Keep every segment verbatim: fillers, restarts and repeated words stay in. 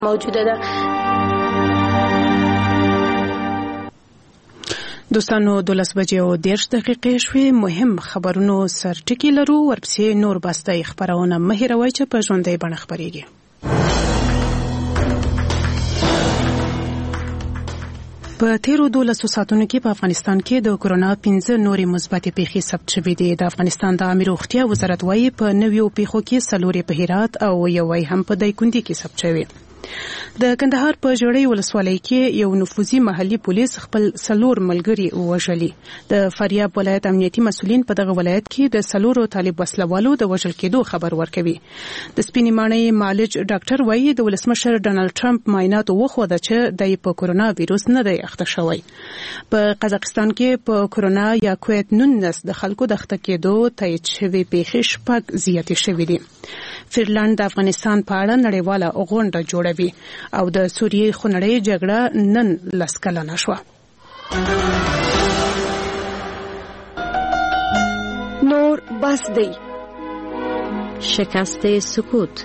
موجوده ده. دوستانو دولس بجې او دیرش دقیقې شوې. مهم خبرونو سرټکی لرو، ورپسې نور باسته خبرونه مه هېروئ چې په ژوندۍ بڼه خپرېږي. په تیرو دولسو ساعتونو کې په افغانستان کې د کورونا پنځه نورې مثبتې پیښې ثبت شوې دي. د افغانستان د عامه روغتیا وزارت وايي په نویو پیښو کې څلورې په هرات او یوې هم په دایکنډي کې ثبت شوې. د کندهار په ژړۍ ولسوالۍ کې یو نفوذي محلي پولیس خپل څلور ملګري وژلي. د فاریاب ولایت امنیتي مسؤلین په دغه ولایت کې د څلورو طالب وسلوالو د وژل کېدو خبر ورکوي. د سپینې ماڼۍ معالج ډاکټر وایي د ولسمشر ډانلډ ټرمپ معایناتو وښوده چې د په کورونا ویروس نه دی اخته شوی. په قزاقستان کې په کورونا یا کووید نولس د خلکو د اخته کېدو تایید شوی پیښې شپږ زیاتې شوې دي. فنلنډ د افغانستان په اړه نړیواله غونډه جوړوي او د سوریې خونړۍ جګړه نن لس کلنه شوه. نور بس دی. شکست سکوت.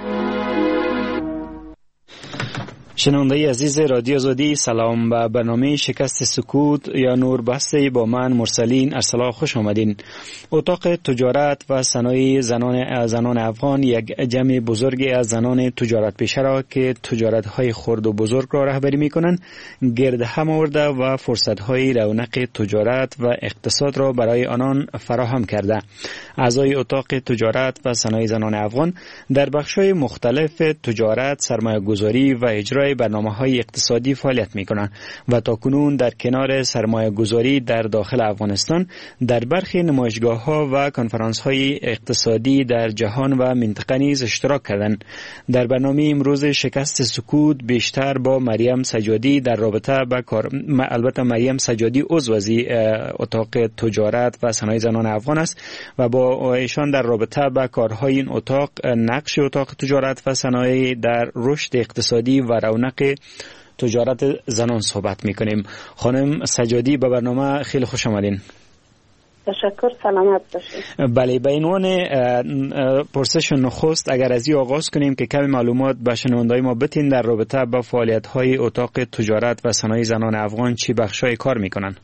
شنونده عزیز رادیو آزادی، سلام به برنامه شکست سکوت یا نور بسته با من مرسلین ارسلا خوش آمدین. اتاق تجارت و صنایع زنان زنان افغان یک جمع بزرگی از زنان تجارت پیشه را که تجارت های خرد و بزرگ را رهبری می کنند گرد هم آورده و فرصت های رونق تجارت و اقتصاد را برای آنان فراهم کرده. اعضای اتاق تجارت و صنایع زنان افغان در بخش‌های مختلف تجارت، سرمایه‌گذاری و اجرای برنامه‌های اقتصادی فعالیت می‌کنند و تاکنون در کنار سرمایه‌گذاری در داخل افغانستان در برخی نمایشگاه‌ها و کنفرانس‌های اقتصادی در جهان و منطقه نیز اشتراک کردند. در برنامه امروز شکست سکوت بیشتر با مریم سجادی در رابطه با کار البته مریم سجادی عضو اتاق تجارت و صنایع زنان افغان است و با ایشان در رابطه با کارهای این اتاق، نقش اتاق تجارت و صنایع در رشد اقتصادی و رونق تجارت زنان صحبت میکنیم. خانم سجادی به برنامه خیلی خوش آمدین. تشکر، سلامت باشید. بله، به عنوان پرسش نخست اگر از این آغاز کنیم که کمی معلومات به شنوندای ما بتین در رابطه با فعالیت‌های اتاق تجارت و صنایع زنان افغان چی بخشای کار میکنن؟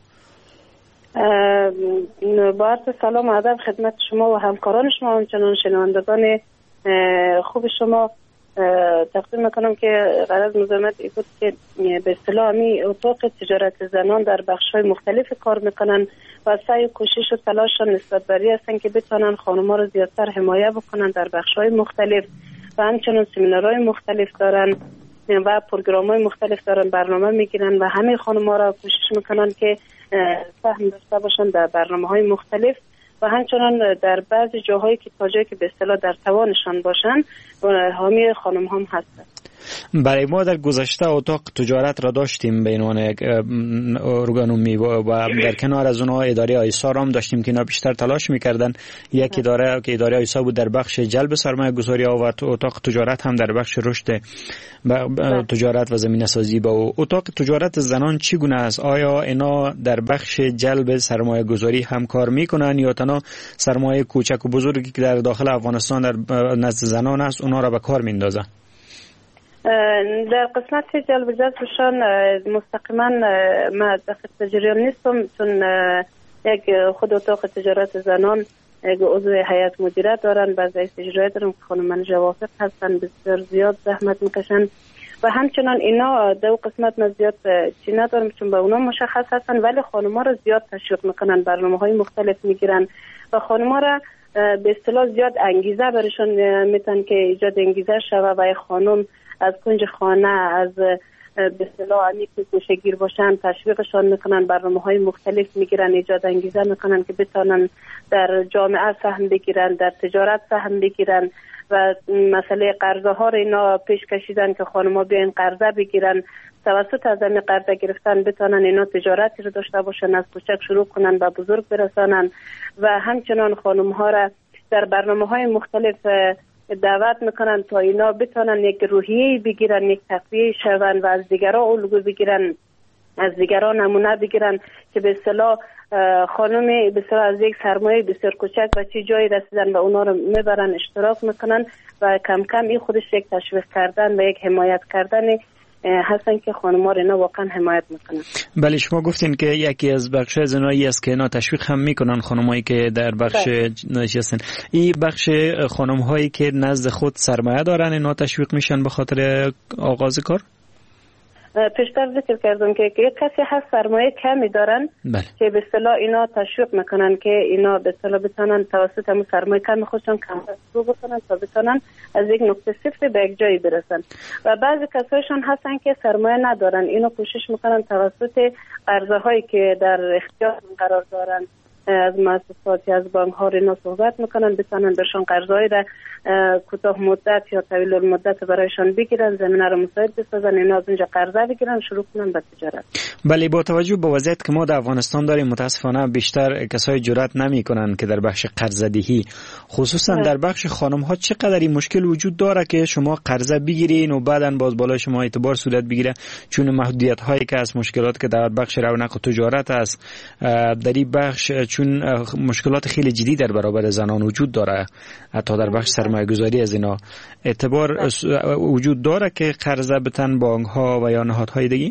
با عرض سلام و ادب خدمت شما و همکاران شما، همچنان شنوندگان خوب شما تقدیم میکنم که غرض مزاحمت ای بود که به اصطلاح می اتاق تجارت زنان در بخش‌های مختلف کار میکنن و سعی و کوشش و تلاششان نسبت بر این هستن که بتونن خانم‌ها رو زیادتر حمایت بکنن در بخش‌های مختلف و همچنان سمینارهای مختلف دارن و پروگرام‌های مختلف دارن، برنامه میگیرن و همه خانم‌ها را کوشش میکنن که سهم داشته باشن در برنامه‌های مختلف و همچنان در بعضی جاهایی که تا جایی که به اصطلاح در توانشان باشن حامی خانم هم هستند. برای ما در گذشته اتاق تجارت را داشتیم به عنوان یک ارگانومی و در کنار از اونها اداره آیسا را هم داشتیم که اینا بیشتر تلاش میکردن. یک اداره که اداره آیسا بود در بخش جلب سرمایه گذاری ها و اتاق تجارت هم در بخش رشد تجارت و زمینه سازی. با اتاق تجارت زنان چگونه است؟ آیا اینا در بخش جلب سرمایه گذاری هم کار میکنن یا تنها سرمایه کوچک و بزرگی که در داخل افغانستان در نزد زنان است اونا را به کار میندازن؟ در قسمت جلب جذبشان مستقیما ما داخل جریان نیستم، چون یک خود اتاق تجارت زنان یک عضو هیئت مدیره دارن، بعضی رئیس اجرایی دارن که خانم منیژه وافق هستن، بسیار زیاد زحمت میکشن و همچنان اینا دو قسمت ما زیاد چی ندارم چون به اونا مشخص هستن، ولی خانم‌ها را زیاد تشویق میکنن، برنامه‌های مختلف میگیرن و خانم‌ها را به اصطلاح زیاد انگیزه برشون میتن که ایجاد انگیزه شوه و خانم از کنج خانه از به اصطلاح عمیق گوشه‌گیر باشن، تشویقشان میکنن، برنامه‌های مختلف میگیرن، ایجاد انگیزه میکنن که بتونن در جامعه سهم بگیرن، در تجارت سهم بگیرن و مسئله قرضه ها رو اینا پیش کشیدن که خانم‌ها بیاین قرضه بگیرن، توسط از این قرضه گرفتن بتونن اینا تجارتی رو داشته باشن، از کوچک شروع کنن به بزرگ برسانن و همچنان خانم‌ها را در برنامه‌های مختلف دعوت میکنن تا اینا بتونن یک روحیه بگیرن، یک تقویه شون و از دیگرها الگو بگیرن از دیگران نمونه بگیرن که به اصطلاح خانم به اصطلاح از یک سرمایه بسیار کوچک و چی جایی رسیدن و اونا رو میبرن اشتراک میکنن و کم کم این خودش یک تشویق کردن و یک حمایت کردن هستن که خانم‌ها رو اینا واقعا حمایت میکنن. بله شما گفتین که یکی از بخش از اینایی است که اینا تشویق هم میکنن خانمایی که در بخش نشستن. این بخش خانم‌هایی که نزد خود سرمایه دارن اینا تشویق میشن به خاطر آغاز کار؟ پیشتر ذکر کردم که یک کسی هست سرمایه کمی دارن بله. که به اصطلاح اینا تشویق میکنن که اینا به اصطلاح بتونن توسط همون سرمایه کمی خودشون کم رو بکنن تا بتونن از یک نقطه صفر به یک جایی برسن و بعضی کسایشون هستن که سرمایه ندارن اینو کوشش میکنن توسط قرضه هایی که در اختیار قرار دارن از مؤسسات از بانک ها اینا صحبت میکنن بتونن برشان قرضایی را کوتاه مدت یا طویل المدت برایشان بگیرن زمینه رو مساعد بسازن اینا از اونجا قرضه بگیرن شروع کنن به تجارت. بله با توجه به وضعیت که ما در افغانستان داریم متاسفانه بیشتر کسای جرأت نمیکنن که در بخش قرضه دهی خصوصا در بخش خانم ها چقدر این مشکل وجود داره که شما قرضه بگیرین و بعداً باز بالای شما اعتبار صورت بگیره چون محدودیت هایی که از مشکلات که در بخش رونق و تجارت است در این بخش چون مشکلات خیلی جدی در برابر زنان وجود داره حتی در بخش سرمایه گذاری از اینا اعتبار وجود داره که قرضه بتن بانک ها و یا نهادهای دیگه؟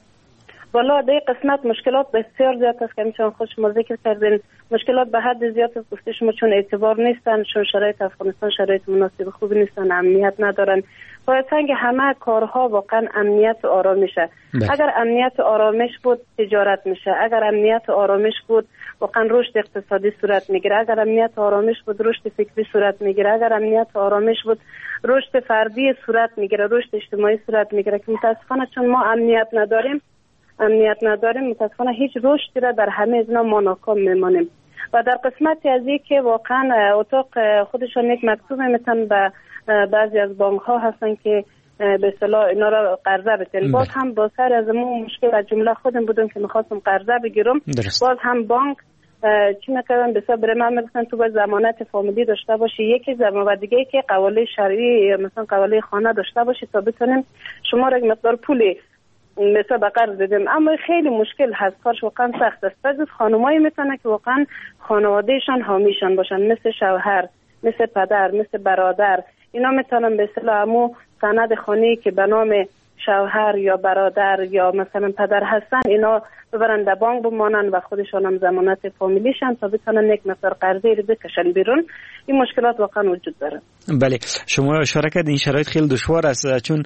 والا در قسمت مشکلات بسیار زیاد است که میتونم خود شما ذکر کردین مشکلات به حد زیاد است گفته شما چون اعتبار نیستن چون شرایط افغانستان شرایط مناسب خوبی نیستن امنیت ندارن باید سنگ همه کارها واقعا امنیت و آرامشه اگر امنیت و آرامش بود تجارت میشه اگر امنیت و آرامش بود واقعا رشد اقتصادی صورت میگیره اگر امنیت و آرامش بود رشد فکری صورت میگیره اگر امنیت و آرامش بود رشد فردی صورت میگیره رشد اجتماعی صورت میگیره که متاسفانه چون ما امنیت نداریم امنیت نداریم متاسفانه هیچ رشدی را در همه از اینا ما ناکام میمانیم و در قسمتی از این که واقعا اتاق خودشان یک مکتوب میتن به بعضی از بانک ها هستن که به اصطلاح اینا را قرضه بتن باز هم با سر از ما مشکل از جمله خودم بودم که میخواستم قرضه بگیرم درست. باز هم بانک چی میکردن به حساب من میگفتن تو باید ضمانت فامیلی داشته باشی یکی زمان و دیگه که قواله شرعی مثلا قواله خانه داشته باشی تا بتونیم شما را مقدار پولی مثلا به قرض بدیم اما خیلی مشکل هست کارش واقعا سخت است بعضی خانمایی میتونه که واقعا خانوادهشان حامیشان باشن مثل شوهر مثل پدر مثل برادر اینا میتونن به اصطلاح همو سند خانه‌ای که به نام شوهر یا برادر یا مثلا پدر هستن اینا ببرن در بانک بمانن و خودشان هم ضمانت فامیلیشن تا بتونن یک مقدار قرضی رو بکشن بیرون این مشکلات واقعا وجود داره. بله شما اشاره کردین این شرایط خیلی دشوار است چون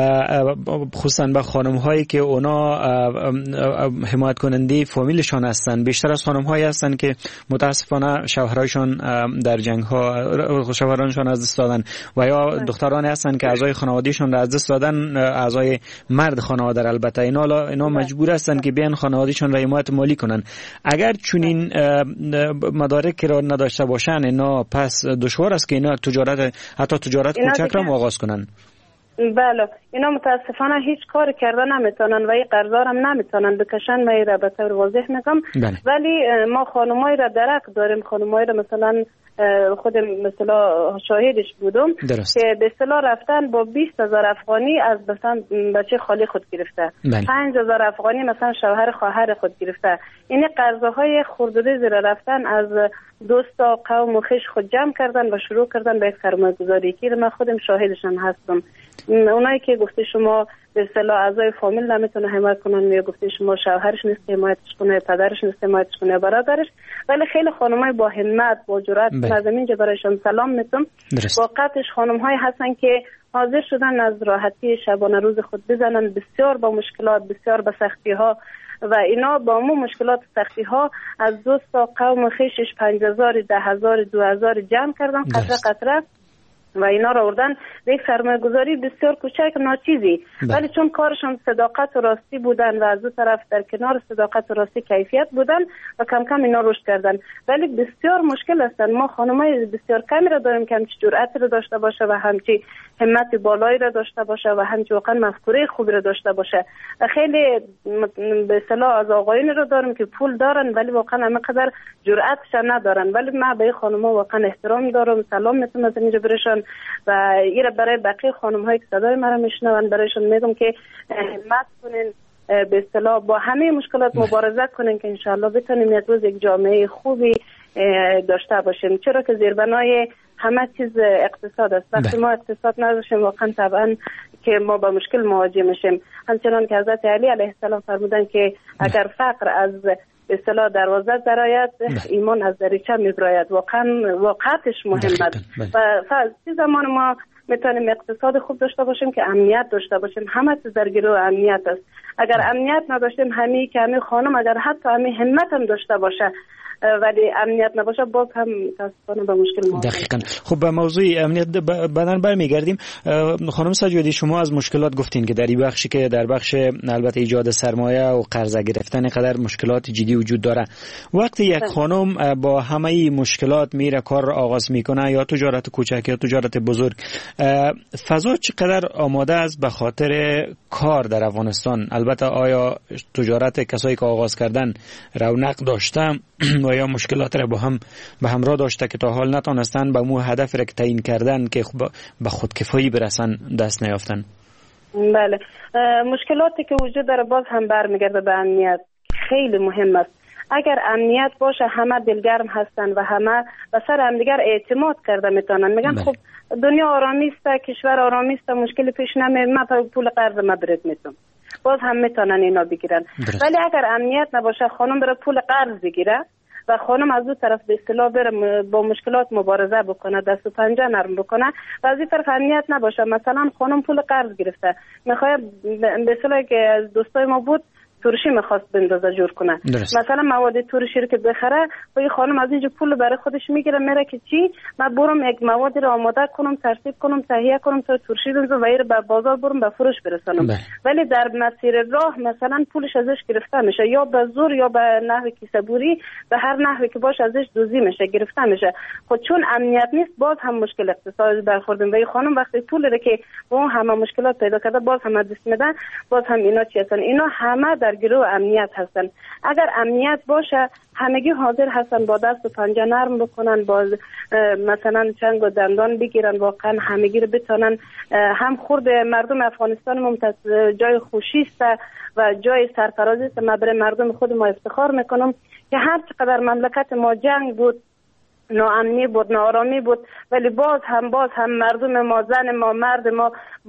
خصوصا به خانم هایی که اونا حمایت کننده فامیلشان هستن بیشتر از خانم هایی هستن که متاسفانه شوهرایشان در جنگ ها شوهرانشان از دست دادن و یا دخترانی هستن که اعضای خانوادهشون را از دست دادن اعضای مرد خانواده البته اینا اینا مجبور هستن که بیان خانوادهشون را حمایت مالی کنن اگر چنین مدارک را نداشته باشن اینا پس دشوار است که اینا تجارت حتی تجارت کوچک را آغاز کنن. بله اینا متاسفانه هیچ کار کردن نمیتونن و این قرضا هم نمیتونن بکشن من را به طور واضح میگم ولی ما خانمایی را درک داریم خانمایی را مثلا خودم مثلا شاهدش بودم درست. که به اصطلاح رفتن با بیست هزار افغانی از مثلا بچه خالی خود گرفته پنج هزار افغانی مثلا شوهر خواهر خود گرفته این قرضهای خردوده زیر رفتن از دوستا قوم و خویش خود جمع کردن و شروع کردن به یک سرمایه گذاری که من خودم شاهدشان هستم اونایی که گفته شما به اصطلاح اعضای فامیل نمیتونه حمایت کنن یا گفته شما شوهرش نیست حمایتش کنه پدرش نیست حمایتش کنه برادرش ولی خیلی خانمای با همت با جرأت از اینجا برایشان سلام میتونم واقعتش خانم‌هایی هستن که حاضر شدن از راحتی شبانه روز خود بزنن بسیار با مشکلات بسیار با سختی‌ها و اینا با مو مشکلات سختی ها از دوست تا قوم خیشش پنج هزار ده هزار دو هزار جمع کردن قطره قطره و اینا را آوردن به یک سرمایه گذاری بسیار کوچک ناچیزی ولی چون کارشون صداقت و راستی بودن و از دو طرف در کنار صداقت و راستی کیفیت بودن و کم کم اینا رشد کردن ولی بسیار مشکل هستن ما خانمای بسیار کمی را داریم که همچی جرأت را داشته باشه و همچی همت بالایی را داشته باشه و همچی واقعا مفکوره خوبی را داشته باشه و خیلی به اصطلاح از آقایون را داریم که پول دارن ولی واقعا همینقدر جرأتش ندارن ولی من به خانم‌ها واقعا احترام دارم سلام میتونم از اینجا برشان و ایره برای بقیه خانم هایی که صدای مرا میشنون برایشون میگم که همت کنین به اصطلاح با همه مشکلات مبارزه کنیم که انشالله بتونیم یک روز یک جامعه خوبی داشته باشیم. چرا که زیربنای همه چیز اقتصاد است. وقتی ما اقتصاد نداشتیم واقعا طبعا که ما با مشکل مواجه میشیم. همچنان که حضرت علی علیه السلام فرمودن که اگر فقر از به اصطلاح دروازه درآید ایمان از دریچه میبراید. واقعا واقعیتش مهم است و فقط زمان ما میتونیم اقتصاد خوب داشته باشیم که امنیت داشته باشیم. همه چیز در گروه امنیت است. اگر امنیت نداشتیم همین که همین خانم اگر حتی همین همت هم داشته باشه ولی امنیت نباشه باز هم متاسفانه به مشکل مواجه. دقیقاً. خب به موضوع امنیت بعداً برمیگردیم. خانم سجادی شما از مشکلات گفتین که در این بخشی که در بخش البته ایجاد سرمایه و قرضه گرفتن قدر مشکلات جدی وجود داره. وقتی یک خانم با همه مشکلات میره کار آغاز میکنه یا تجارت کوچک یا تجارت بزرگ، فضا چقدر آماده است به خاطر کار در افغانستان؟ البته آیا تجارت کسایی که آغاز کردن رونق داشته و یا مشکلات را با هم به همراه داشته که تا حال نتونستن به مو هدف را تعیین کردن که به خودکفایی برسن دست نیافتن؟ بله، مشکلاتی که وجود داره باز هم برمیگرده به امنیت. خیلی مهم است. اگر امنیت باشه همه دلگرم هستن و همه به سر همدیگر اعتماد کرده میتونن. میگن خب دنیا آرامی است، کشور آرامی است، مشکلی پیش نمیاد، من پول قرض مبرد میتونم. باز هم میتونن اینا بگیرن. ولی اگر امنیت نباشه خانم بره پول قرض بگیره و خانم از اون طرف به اصطلاح بره با مشکلات مبارزه بکنه، دست و پنجه نرم بکنه و از این طرف امنیت نباشه. مثلا خانم پول قرض گرفته میخواد به اصطلاح که از دوستای ما بود ترشی میخواست بندازه جور کنه درست. مثلا مواد ترشی رو که بخره و این خانم از اینجا پول برای خودش میگیره میره که چی من برم یک مواد رو آماده کنم، ترتیب کنم، تهیه کنم تا ترشی بندازم و این به بازار برم به فروش برسونم. بله. ولی در مسیر راه مثلا پولش ازش گرفته میشه یا به زور یا به نحوی کیسه‌بوری، به هر نحوی که باشه ازش دوزی میشه، گرفته میشه. خود چون امنیت نیست باز هم مشکل اقتصادی برخوردیم و این خانم وقتی پول رو که اون همه مشکلات پیدا کرده باز هم دست میدن، باز هم اینا چی هستن؟ اینا همه در گروه امنیت هستن. اگر امنیت باشه همگی حاضر هستن با دست و پنجه نرم بکنن، با مثلا چنگ و دندان بگیرن، واقعا همگی رو بتونن. هم خورد مردم افغانستان ممتاز جای خوشی است و جای سرفرازی است. من برای مردم خود ما افتخار میکنم که هر چقدر مملکت ما جنگ بود، ناامنی بود، ناآرامی بود، ولی باز هم باز هم مردم ما، زن ما، مرد ما،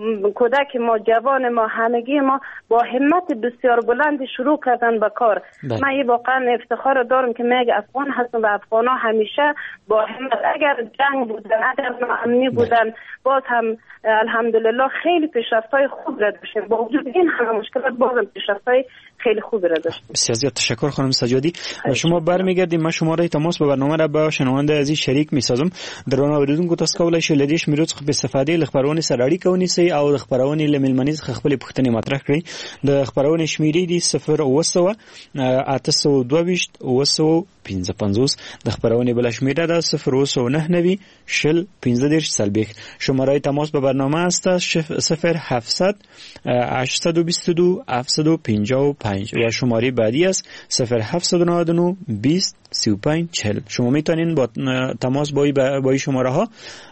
کودک ما، جوان ما، همگی ما با همت بسیار بلندی شروع کردن به کار. بله. من این واقعا افتخار دارم که من افغان هستم و افغان ها همیشه با همت، اگر جنگ بودن، اگر ناامنی بودن، بله. باز هم الحمدلله خیلی پیشرفت‌های خوب را داشتیم. با وجود این همه مشکلات باز هم پیشرفت‌های خیلی خوب را داشتیم. بسیار زیاد تشکر خانم سجادی. شما برمیگردیم. من شماره تماس به برنامه را با شنونده عزیز شریک میسازم. درنو اوریدونکو تاسو کولای شئ لدیش میروز په استفاده ل خبرونه سره اړیکه ونیسئ او د خبرونې له ملمنیز خپل پوښتنې مطرح کړئ. د خبرونې شمیرې دي صفر اوه سوه اته سوه دوه ویشت اوه سوه پنځه پنځوس. د خبرونې بل شمیره ده صفر اوه سوه نهه نوي شل پنځه دېرش څلوېښت. شماره تماس به برنامه است صفر هفتصد هشتصد و بیست و دو هفتصد و پنجاه و پنج و شماره بعدی است صفر هفتصد و نود و نه بیست سی و پنج چهل. شما میتونین با تماس با با شماره ها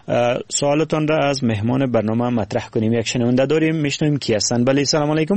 سوالتان را از مهمان برنامه مطرح کنیم. یک شنونده داریم، میشنویم کی هستن. بله سلام علیکم.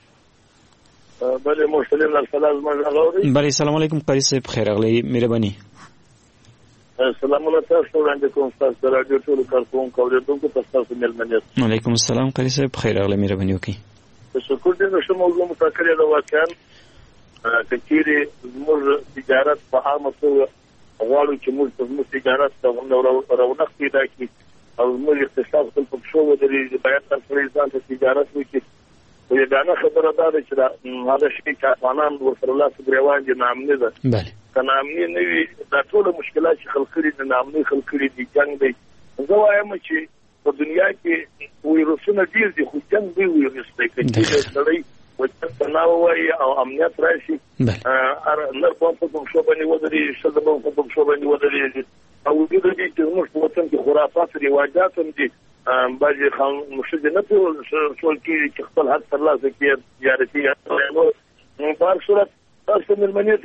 بله مشتلم الفلاز من. بله سلام علیکم قاری صاحب، خیر اغلی مهربانی. سلام علیکم وړاندې کوم تاسو رادیو ټول کارکونکو اوریدونکو تاسو ملمنیت. وعلیکم السلام قاری صاحب، خیر اغلی مهربانی وکي. تشکر دې شو موضوع متکرر دا واقعا کچيري موږ تجارت په عامه توګه غواړو چې موږ د تجارت څنګه رونق پیدا کړي او موږ اقتصاد خپل په شو ودرې باید تاسو ځان ته تجارت وکړي. و یې دا نه خبره ده چې دا هغه شي چې افغانان ورسره لاس ګریوان دي نامنه ده. بله کنه امني نه وي دا ټول مشکلات چې خلک لري د نامنه خلک لري دي جنگ دی. زه وایم چې په دنیا کې ویروسونه ډیر دي خو جنگ دی ویروس دی چې سړی وجه تناو وي او امنیت راشي ار نر په کوم شو باندې ودرې شته په کوم شو باندې ودرې او دې دې چې موږ په وطن کې خرافات رواجات هم دي باندې خان مشد نه ټول ټول کې چې خپل حد تر لاسه کې تجارتي نو په هر صورت تاسو ملمنیت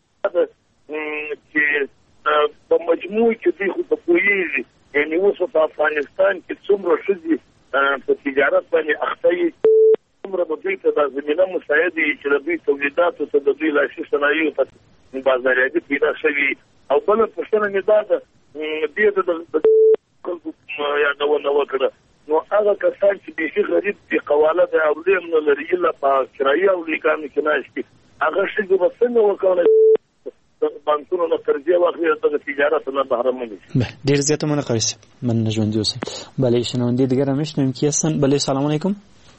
چې په مجموع کې دي خو په کوی یعنی اوس په افغانستان کې څومره شدي په تجارت باندې اخته څومره دوی ته د زمینه مساعد چې د دوی تولیداتو ته د دوی لاسي صنایعو ته بازاریابي پیدا شوي او بله پوښتنه مې دا ده دې د خلکو یادونه وکړه نو هغه کسان چې بیخي غریب دي قواله د اولیم نه لري الا په کرایي اولیګانو کې ناشتي هغه ښځې به څنګه وکړي بانکونو نه قرضې واخلي د تجارت نه بهرمن شي. ډېر زیاته مننه قاری صاحب مننه ژوندي اوسئ. بله شنونده دیگر هم میشنویم کی هستن؟ بله سلام علیکم.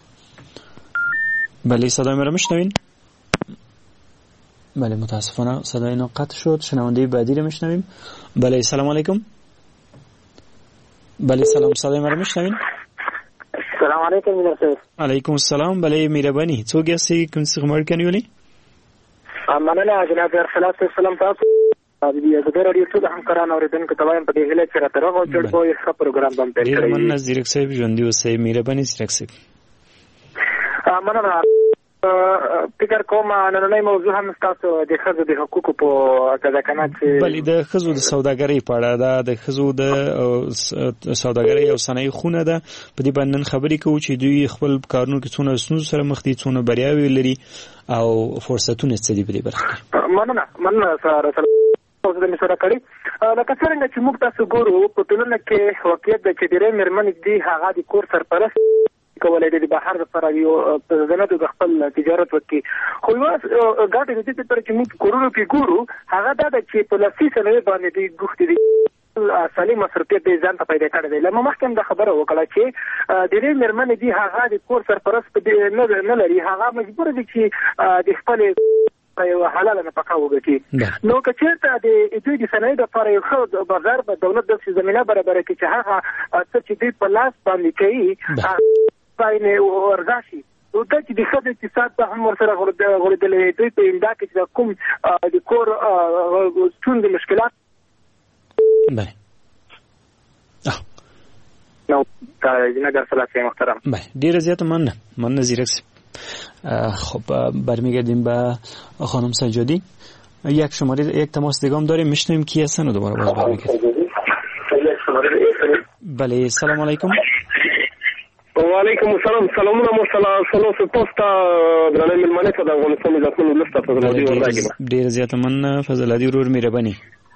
بله صدای ما رو میشنوین؟ بله متاسفانه صدای اینا قطع شد. شنونده بعدی رو میشنویم. بله سلام علیکم. بله سلام صدای ما رو میشنوین؟ سلام علیکم میرسید. علیکم السلام. بله مهربانی څوک هستی کوم څه خبر کنی ولی؟ مننه جناب ارسلات السلام تاسو د دې رادیو ټول همکاران اوریدونکو ته وایم په دې هیله چې راته راغو چې په یو ښه پروګرام باندې پیل کړی. مننه زیرک صاحب ژوندي اوسئ. مهرباني زیرک صاحب. مننه فکر کوم نننۍ موضوع هم تاسو د ښځو د حقوقو په اړه کنه چې بلې د ښځو د سوداګرۍ په اړه ده د ښځو د سوداګرۍ او صنایع خونه ده په دې باندې خبرې کوو چې دوی خپل کارونو کې څونه ستونزو سره مخ دي څونه بریاوې لري او فرصتونه څه دي په دې برخه کې. مننه مننه سره اوس د مسره کړی لکه څنګه چې موږ تاسو ګورو په ټولنه کې واقعیت د چې ډېرې مېرمنې دي هغه د کور سرپرست کولای د بهر لپاره یو زنه د خپل تجارت وکړي خو یو ګاټه د دې پر چې موږ کورونو کې ګورو هغه دا چې په لاسي سره باندې د ګوښتي دي اصلي مصرفیت د ځان ته پیدا کړی دی. لکه مخکې د خبره وکړه چې د دې مېرمنې دي هغه د کور سرپرست نه لري هغه مجبور دي چې د خپل یو حلاله نفقه وګټي. نو که چېرته د دوی د صنایعو لپاره یو ښه بازار به دولت داسې زمینه برابره کړي چې هغه څه چې دوی په لاس باندې کوي باندې ورغاشي نو دا چې د ښځو اقتصاد ته هم ورسره غوړېدلی دوی په امدا کې چې کوم د کور ستونزې مشکلات بله نو جناب ارسلات محترم بله ډېره زیاته مننه مننه زیرک صاحب. خب برمیگردیم به خانم سجادی. یک شماره یک تماس دیگه هم داریم میشنویم کی هستن و دوباره باز برمیگردیم. بله سلام علیکم. و علیکم السلام. سلامونه مو سلام سپاس ته درنه ملمنه ته د افغانستان عزتمن ولس ته فضل الدین ورغاګم. ډیر زیات من فضل الدین ورور مهرباني.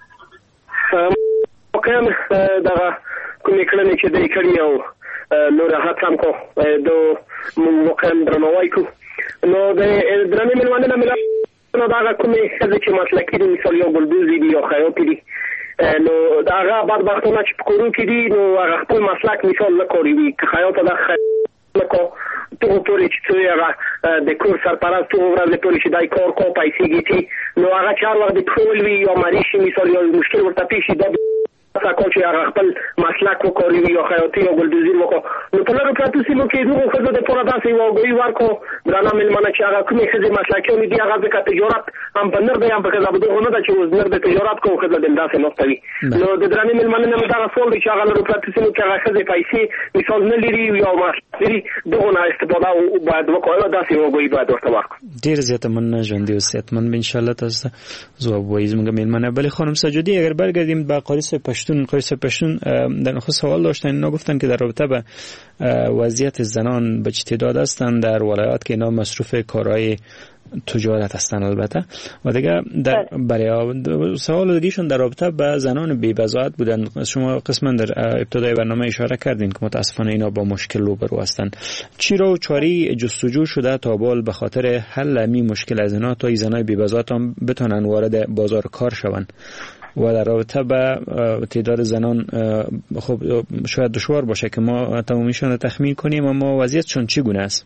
واقعا دا کومې کړنې چې د کړي او نو راحت هم کو دو مقام درنوای کو نو د درنه ملمنه نه ملا نو دا کومې څه چې مسلکي دي مثال یو بلدوزي دي او خیاطي دي نو دا هغه بعد وختونه چې په کورو کې دي نو هغه خپل مسلک مثال نه کوي که خیاط دا لکه تو پورې چې هغه د کور سرپرست تو ورته پورې چې دای کار کو پیسې ګټي نو هغه چار وخت د ټول وی او مریشي مثال یو مشکل ورته پیښ شي تاسو چې هغه خپل مسلک وکړي او خیاطي او ګلدوزي وکړي نو په لاره پاتې سیمو کې دوه خزه د پوره داسې وګړي ورکو درانه ملمنه چې هغه کومې خزه مسلکونه دي هغه د تجارت هم په نر دی هم په خزه بده غونه چې وزنر د تجارت کوم خزه د داسې نوستوي نو د درانه ملمنه نه دا رسول چې هغه لاره پاتې سیمو کې هغه خزه پیسې مثال نه لري یو ماشري دغه نه استفاده او باید وکړو داسې وګړي باید ورته ورکو. ډیر زیات من ژوندۍ او صحتمند ان شاء الله تاسو جواب وایي زموږ ملمنه. بله خانم سجادی اگر برگردیم به قاری صاحب پشتون قاری صاحب پشتون در خود سوال داشتن اینا گفتن که در رابطه به وضعیت زنان به چه تعداد هستند در ولایات که اینا مصروف کارهای تجارت هستند البته و دیگه در برای سوال دیگهشون در رابطه به زنان بی بضاعت بودن. شما قسما در ابتدای برنامه اشاره کردین که متاسفانه اینا با مشکل روبرو هستند. چی رو چاری جستجو شده تا بال به خاطر حل این مشکل از اینا تا این زنای بی بضاعت هم بتونن وارد بازار کار شوند و در رابطه به تعداد زنان خب شاید دشوار باشه که ما تمامیشون رو تخمین کنیم اما وضعیتشون چگونه است؟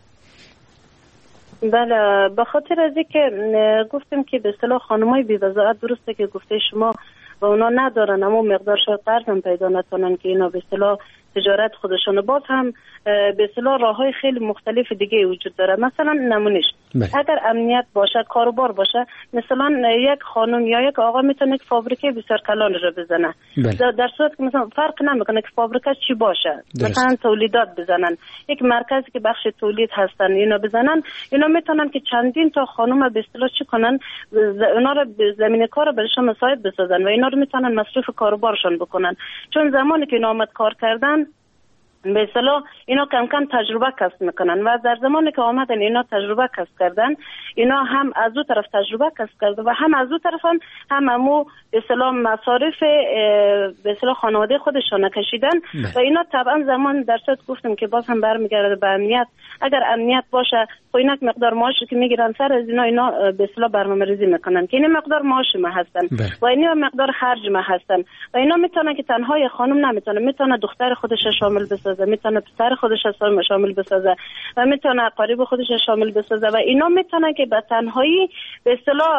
بله به خاطر از اینکه گفتیم که به اصطلاح خانمای بی بضاعت درسته که گفته شما و اونا ندارن اما مقدار شاید قرض هم پیدا نکنن که اینا به اصطلاح تجارت خودشون باز هم به اصطلاح راههای خیلی مختلف دیگه وجود داره. مثلا نمونش اگر امنیت باشه کاروبار باشه مثلا یک خانم یا یک آقا میتونه یک فابریکه بسیار کلان رو بزنه در صورت که مثلا فرق نمیکنه که فابریکه چی باشه درست. مثلا تولیدات بزنن یک مرکزی که بخش تولید هستن اینا بزنن اینا میتونن که چندین تا خانم به اصطلاح چی کنن اونا رو زمین کار برشون مساعد بسازن و اینا رو میتونن مصرف کاروبارشون بکنن چون زمانی که اینا آمد کار کردن به اصطلاح اینا کم کم تجربه کسب میکنن و در زمانی که آمدن اینا تجربه کسب کردن، اینا هم از او طرف تجربه کسب کرده و هم از او طرف هم هم امو به اصطلاح مصارف به اصطلاح خانواده خودشان کشیدن و اینا طبعا زمان درصد گفتم که باز هم برمیگرده به امنیت. اگر امنیت باشه خب اینک مقدار معاشی که میگیرن سر از اینا اینا به اصطلاح برنامه‌ریزی میکنن که این مقدار معاش ما هستن و اینا مقدار خرج ما هستن و اینا میتونن که تنها خانم نمیتونه، میتونه دختر خودش شامل بسازه، میتونه پسر خودش شامل بسازه و میتونه قریب خودش شامل بسازه و اینا میتونه که به تنهایی به اصطلاح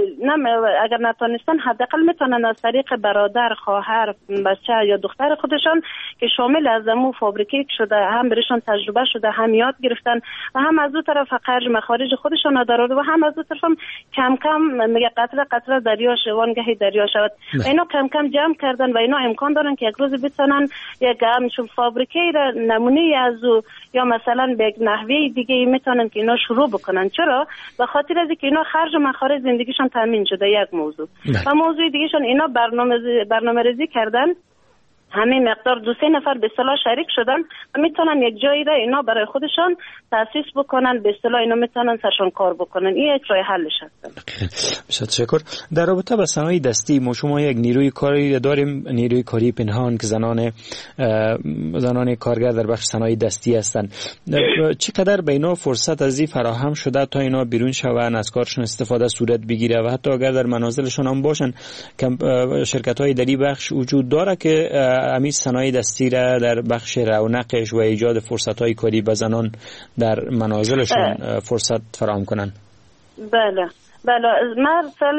اگر نتونستن حداقل میتونن از طریق برادر، خواهر، بچه یا دختر خودشان که شامل از امو فابریکه شده، هم برشان تجربه شده، هم یاد گرفتن و هم از اون طرف خرج مخارج خودشان دارند و هم از اون طرف هم کم کم میگه قطره قطره دریا شوانگهی دریا شود و اینا کم کم جمع کردن و اینا امکان دارن که یک روز بتونن یک همچون فابریکه را نمونه از او یا مثلا به یک نحوه دیگه میتونن که اینا شروع بکنن. چرا؟ به خاطر از اینکه اینا خرج و مخارج زندگیشون تامین شده. یک موضوع و موضوع دیگهشون اینا برنامه برنامه‌ریزی کردن، همین مقدار دو سه نفر به اصطلاح شریک شدن و میتونن یک جایی را اینا برای خودشان تاسیس بکنن، به اصطلاح اینا میتونن سرشان کار بکنن. این یک راه حلش هست. بسیار تشکر. در رابطه با صنایع دستی ما شما یک نیروی کاری داریم، نیروی کاری پنهان که زنان زنان کارگر در بخش صنایع دستی هستند. چقدر به اینا فرصت از این فراهم شده تا اینا بیرون شوند، از کارشون استفاده صورت بگیره و حتی اگر در منازلشون هم باشن شرکت‌های در این بخش وجود داره که امی صنایع دستی را در بخش رونقش و ایجاد فرصت‌های کاری به زنان در منازلشون فرصت فراهم کنن؟ بله بله. مسئله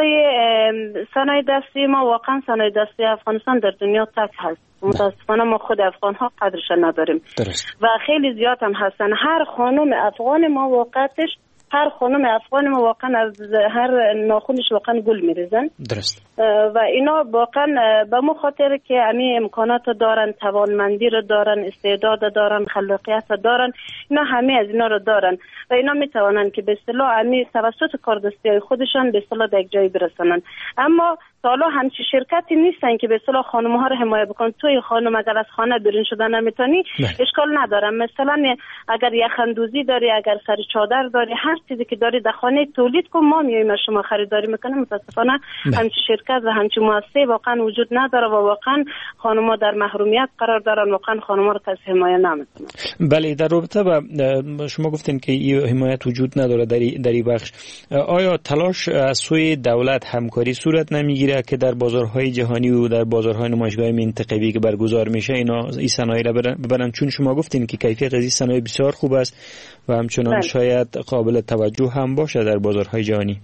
صنایع دستی ما واقعا صنایع دستی افغانستان در دنیا تک هست. متاسفانه ما خود افغان ها قدرش نداریم درست. و خیلی زیاد هم هستن. هر خانم افغان ما واقعتش هر خانم افغان ما واقعا از هر ناخونش واقعا گل میریزن درست. و اینا واقعا به مو خاطر که امی امکانات دارن، توانمندی رو دارن، استعداد دارن، خلاقیت دارن، اینا همه از اینا رو دارن و اینا میتوانن که به اصطلاح امی توسط کاردستی خودشان به اصطلاح در یک جایی برسونن. اما حالا همچی شرکتی نیستن که به اصطلاح خانم ها رو حمایت بکنن. توی خانم اگر از خانه بیرون شدن نمیتونی اشکال نداره، مثلا اگر یخندوزی داری، اگر سر چادر داری، هر چیزی که داری در خانه تولید کن، ما میایم از شما خریداری میکنیم. متاسفانه همچی شرکت و همچی مؤسسه واقعا وجود نداره و واقعا خانم ها در محرومیت قرار دارن، واقعا خانم ها رو کسی حمایت نمیکنه. بله، در رابطه با شما گفتین که این حمایت وجود نداره در این بخش، آیا تلاش از سوی دولت همکاری صورت نمیگیره که در بازارهای جهانی و در بازارهای نمایشگاه منطقه‌ای که برگزار میشه اینا این صنایع را ببرن؟ چون شما گفتین که کیفیت از این صنایع بسیار خوب است و همچنان بله. شاید قابل توجه هم باشه در بازارهای جهانی.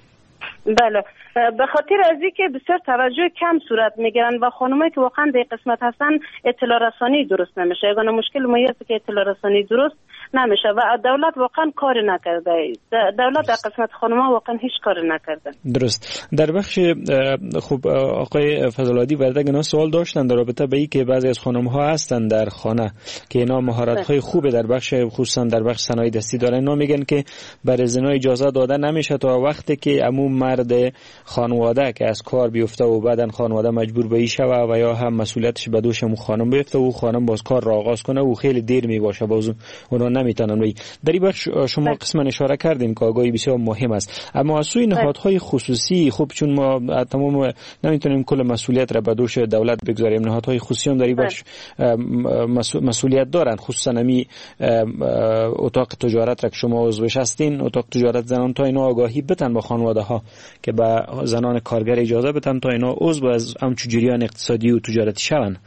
بله، به خاطر از اینکه بسیار توجه کم صورت میگیرن و خانمایی که واقعا در قسمت هستن اطلاع رسانی درست نمیشه. یگانه مشکل ما است که اطلاع رسانی درست نمیشه و دولت واقعا کار نکرده. دولت در قسمت خانم‌ها واقعا هیچ کار نکرده. درست. در بخش خوب آقای فضل‌آبادی وردگ اینا سوال داشتن در رابطه به این که بعضی از خانم‌ها هستن در خانه که اینا مهارت‌های خوبه در بخش خصوصا در بخش صنایع دستی دارن، اینا میگن که برای زنا اجازه داده نمیشه تا وقتی که عمو مرد خانواده که از کار بیفته و بعدن خانواده مجبور به این شوه و یا هم مسئولیتش به دوش مو خانم بیفته و خانم باز کار را آغاز کنه و خیلی دیر می باشه باز اونا نمیتونن. وی در این بخش شما قسما اشاره کردین که آگاهی بسیار مهم است، اما از سوی نهادهای خصوصی خب چون ما تمام نمیتونیم کل مسئولیت را به دوش دولت بگذاریم، نهادهای خصوصی هم در این بخش مسئولیت دارن، خصوصا نمی اتاق تجارت را که شما عضوش هستین، اتاق تجارت زنان، تا اینا آگاهی بدن با خانواده ها که به زنان کارگر اجازه بدن تا اینا عضو از همچون جریان اقتصادی و تجارتی شون.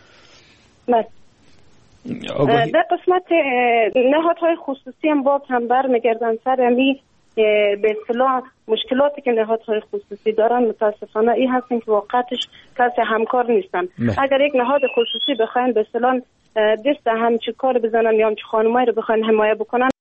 در قسمت نهادهای خصوصی هم باز هم برمیگردن سر امی به اصطلاح مشکلاتی که نهادهای خصوصی دارن. متاسفانه این هستن که واقعتش کسی همکار نیستن. مه. اگر یک نهاد خصوصی بخواین به اصطلاح دست همچی کار بزنن یا همچی خانمایی رو بخواین حمایت بکنن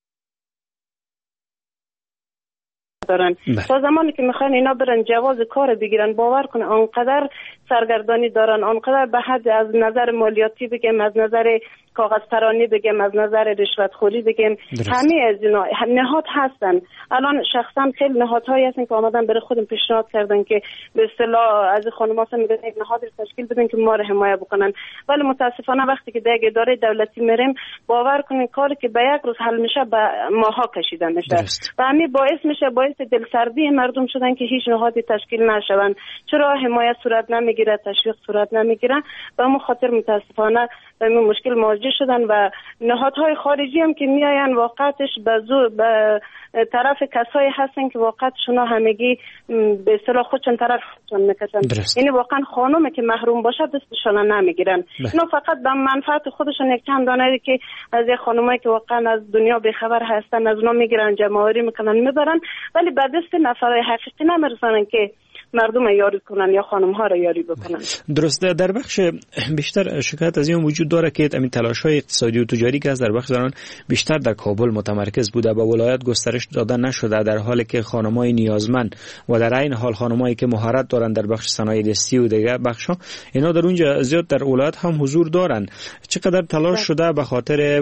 دارن. تا زمانی که میخوان اینا برن جواز کار بگیرن، باور کنه آنقدر سرگردانی دارن، آنقدر به حد از نظر مالیاتی بگم، از نظر کاغذ پرانی بگیم، از نظر رشوت خوری بگیم، همه از اینا نهاد هستن. الان شخصا خیلی نهادهایی هستن که آمدن برای خودم پیشنهاد کردن که به اصطلاح از خانم‌ها میگن یک نهاد تشکیل بدن که ما رو حمایت بکنن، ولی متاسفانه وقتی که در اداره دولتی میریم باور کنین کاری که به یک روز حل میشه به ماها کشیده میشه و همین باعث میشه باعث دلسردی مردم شدن که هیچ نهادی تشکیل نشون. چرا حمایت صورت نمیگیره، تشویق صورت نمیگیره، به همون خاطر متاسفانه به این مشکل مواجه شدن و نهادهای خارجی هم که میاین واقعتش به زور به طرف کسایی هستن که واقعا شما همگی به اصطلاح خودشون طرف خودشون میکشن. یعنی واقعا خانومه که محروم باشه دستشون نمیگیرن، اینا فقط به منفعت خودشون یک چند دانه که از یک خانومایی که واقعا از دنیا بیخبر هستن از اونا میگیرن، جمع‌آوری میکنن میبرن، ولی به دست نفرای حقیقی نمیرسن که مردم یاری کنن یا خانم ها را یاری بکنن. درسته. در بخش بیشتر شکایت از این وجود داره که همین تلاش های اقتصادی و تجاری که از در بخش زنان بیشتر در کابل متمرکز بوده، به ولایت گسترش داده نشده، در حالی که خانمای نیازمند و در این حال خانمایی که مهارت دارن در بخش صنایع دستی و دیگر بخش ها اینا در اونجا زیاد در ولایت هم حضور دارن. چقدر تلاش شده به خاطر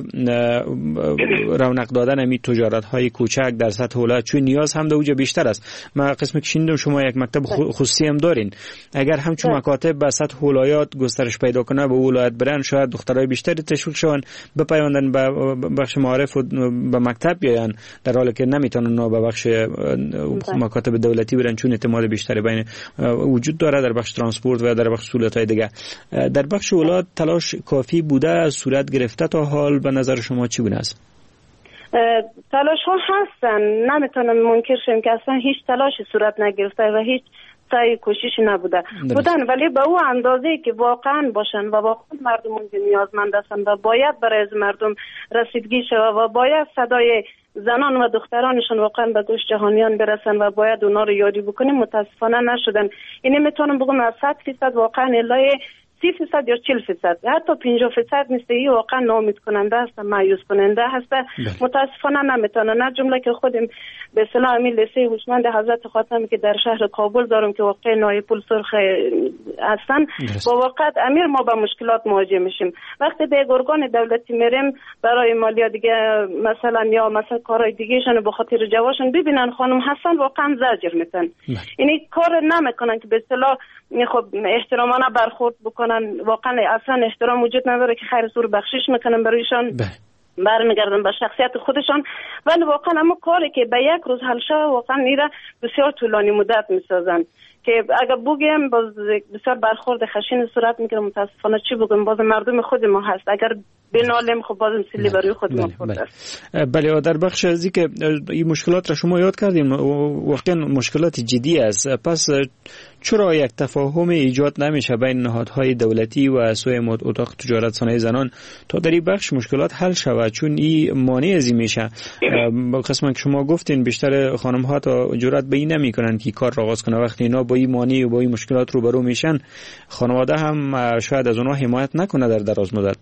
رونق دادن همین تجارت های کوچک در سطح ولایت، چون نیاز هم در اونجا بیشتر است. ما قسمی که شنیدم شما یک مکتب خصوصی هم دارین، اگر همچون مکاتب به سطح ولایات گسترش پیدا کنه به ولایت برن شاید دخترای بیشتری تشویق شون بپیوندن به بخش معارف و به مکتب بیان، در حالی که نمیتونن به بخش مکاتب دولتی برن چون اعتماد بیشتری بین وجود داره در بخش ترانسپورت و در بخش سهولت‌های دیگه. در بخش ولایت تلاش کافی بوده، صورت گرفته تا حال؟ به نظر شما چی گونه است؟ تلاش ها هستن، نمیتونم منکر شم که اصلا هیچ تلاشی صورت نگرفته و هیچ سعی کوششی نبوده بودن، ولی به او اندازه که واقعا باشن و واقعا مردم اونجا نیازمند هستن و باید برای از مردم رسیدگی شود و باید صدای زنان و دخترانشون واقعا به گوش جهانیان برسن و باید اونا رو یاری بکنیم، متاسفانه نشدن. اینه میتونم بگم از صد فیصد واقعا الای سی فیصد یا چل فیصد حتی پنجاه فیصد نیست، این واقعا ناامید کننده است، مایوس کننده است. متاسفانه نمیتونه، نه جمله که خودم به اصطلاح همین لیسه هوشمند حضرت خاتمی که در شهر کابل دارم که واقع نای پل سرخ هستن با واقعا امیر ما با مشکلات مواجه میشیم. وقتی به ارگان دولتی میریم برای مالیات دیگه مثلا یا مثلا کارهای دیگهشون به خاطر جواشون ببینن خانم هستن واقعا زجر میتن، یعنی کار نمیکنن که به اصطلاح خب احترامانه برخورد بکنن، واقعا اصلا احترام وجود نداره که خیر سور بخشش میکنن برایشان، برمیگردن به شخصیت خودشان، ولی واقعا اما کاری که به یک روز حل شود واقعا ایره بسیار طولانی مدت میسازن که اگر بگیم باز بسیار برخورد خشین صورت میگیره. متاسفانه چی بگم، باز مردم خود ما هست، اگر بنالیم خب باز سیلی برای خود ما خورد است. بله، در بخش ازی که این مشکلات را شما یاد کردیم واقعا مشکلات جدی است، پس چرا یک تفاهم ایجاد نمیشه بین نهادهای دولتی و سوی اتاق تجارت صنایع زنان تا در این بخش مشکلات حل شود؟ چون این مانع ازی میشه. قسما که شما گفتین بیشتر خانم ها تا جرأت به این نمیکنن که کار را آغاز کنه، وقتی اینا با این مانع و با این مشکلات روبرو میشن خانواده هم شاید از اونها حمایت نکنه در دراز مدت.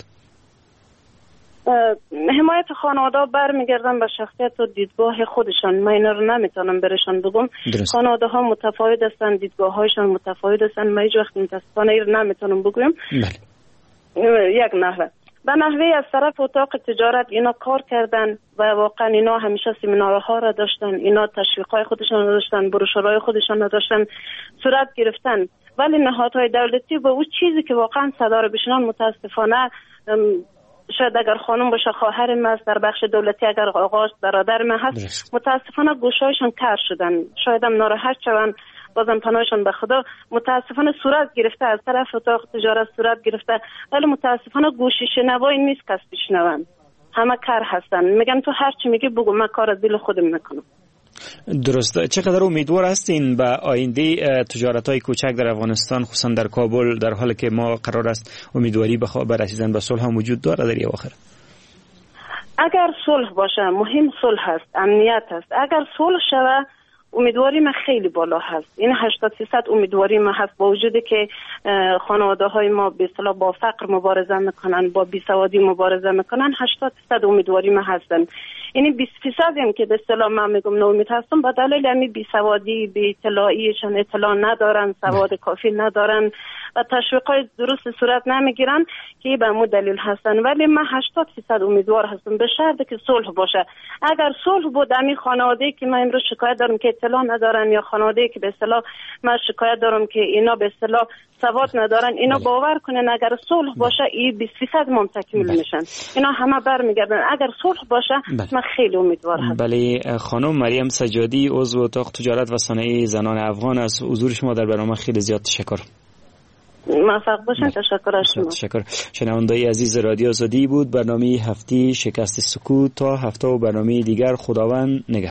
حمایت خانواده برمیگردن به شخصیت و دیدگاه خودشان، من اینا رو نمیتونم برشان بگم. خانواده ها متفاوت هستن، دیدگاه هایشان متفاوت هستن، من هیچ وقت متاسفانه این رو نمیتونم بگم. یک نحوه به نحوه از طرف اتاق تجارت اینا کار کردن و واقعا اینا همیشه سمینارها را داشتن، اینا تشویقای خودشان را داشتن، بروشورهای خودشان را داشتن، صورت گرفتن، ولی نهادهای دولتی به اون چیزی که واقعا صدا را بشنن متاسفانه شاید اگر خانم باشه خواهر من است، در بخش دولتی اگر آقا برادر من هست، متاسفانه گوشایشان کر شدن، شاید هم ناراحت شون، بازم پناهشان به خدا. متاسفانه صورت گرفته از طرف اتاق تجارت صورت گرفته، ولی متاسفانه گوشی شنوایی نیست کس بشنون، همه کر هستن، میگن تو هر چی میگی بگو، من کار از دل خودم میکنم. درسته. چقدر امیدوار هستین به آینده تجارت‌های کوچک در افغانستان، خصوصا در کابل، در حالی که ما قرار است امیدواری به رسیدن به صلح هم وجود داره در اواخر؟ اگر صلح باشه، مهم صلح است، امنیت است. اگر صلح شود امیدواری من خیلی بالا هست، این هشتاد درصد امیدواری من هست، با وجودی که خانواده های ما به اصطلاح با فقر مبارزه میکنن، با بیسوادی مبارزه میکنن، هشتاد درصد امیدواری من هستن. یعنی بیست فیصد هم که به اصطلاح من میگم ناامید هستم به دلیل همین بی‌سوادی، بی اطلاعیشان، اطلاع ندارن، سواد کافی ندارن و تشویقای درست صورت نمیگیرن که به مو دلیل هستن. ولی من هشتاد فیصد امیدوار هستم به شرطی که صلح باشه. اگر صلح بود همین خانواده که من امروز شکایت دارم که اطلاع ندارن یا خانواده که به اصطلاح من شکایت دارم که اینا به اصطلاح سواد ندارن، اینا بله. باور کنن اگر صلح باشه این بیست فیصد هم تکمیل بله. میشن. اینا همه برمیگردن. اگر صلح باشه بله. من خیلی امیدوار هستم. بله خانم مریم سجادی عضو اتاق تجارت و صنایع زنان افغان، از حضور شما در برنامه خیلی زیاد تشکر. موفق باشین. تشکر از شما. تشکر. شنوندای عزیز رادیو آزادی بود برنامه هفته شکست سکوت. تا هفته و برنامه دیگر خداوند نگهدار.